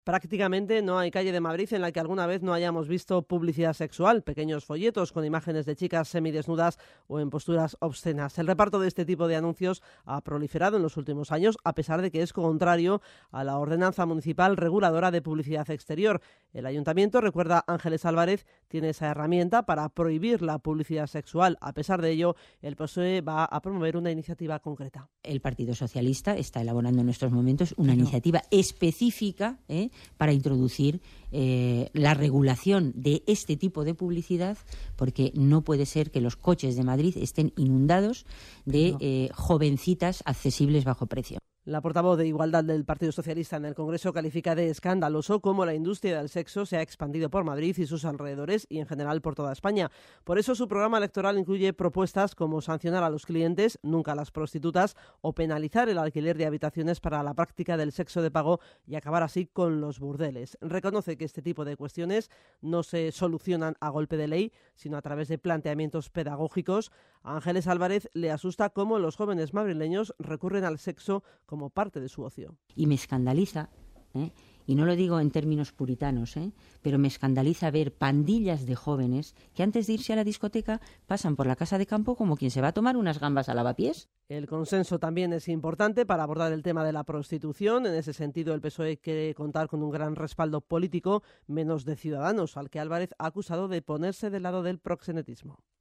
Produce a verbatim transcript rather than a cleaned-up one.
Prácticamente no hay calle de Madrid en la que alguna vez no hayamos visto publicidad sexual, pequeños folletos con imágenes de chicas semidesnudas o en posturas obscenas. El reparto de este tipo de anuncios ha proliferado en los últimos años, a pesar de que es contrario a la ordenanza municipal reguladora de publicidad exterior. El ayuntamiento, recuerda Ángeles Álvarez, tiene esa herramienta para prohibir la publicidad sexual. A pesar de ello, el P S O E va a promover una iniciativa concreta. El Partido Socialista está elaborando en estos momentos una no. iniciativa específica ¿eh? para introducir eh, la regulación de este tipo de publicidad, porque no puede ser que los coches de Madrid estén inundados de eh, jovencitas accesibles bajo precio. La portavoz de Igualdad del Partido Socialista en el Congreso califica de escandaloso cómo la industria del sexo se ha expandido por Madrid y sus alrededores y en general por toda España. Por eso su programa electoral incluye propuestas como sancionar a los clientes, nunca a las prostitutas, o penalizar el alquiler de habitaciones para la práctica del sexo de pago y acabar así con los burdeles. Reconoce que este tipo de cuestiones no se solucionan a golpe de ley, sino a través de planteamientos pedagógicos. A Ángeles Álvarez le asusta cómo los jóvenes madrileños recurren al sexo como parte de su ocio. Y me escandaliza, ¿eh? y no lo digo en términos puritanos, ¿eh? pero me escandaliza ver pandillas de jóvenes que antes de irse a la discoteca pasan por la casa de campo como quien se va a tomar unas gambas a lavapiés. El consenso también es importante para abordar el tema de la prostitución. En ese sentido, el P S O E quiere contar con un gran respaldo político, menos de Ciudadanos, al que Álvarez ha acusado de ponerse del lado del proxenetismo.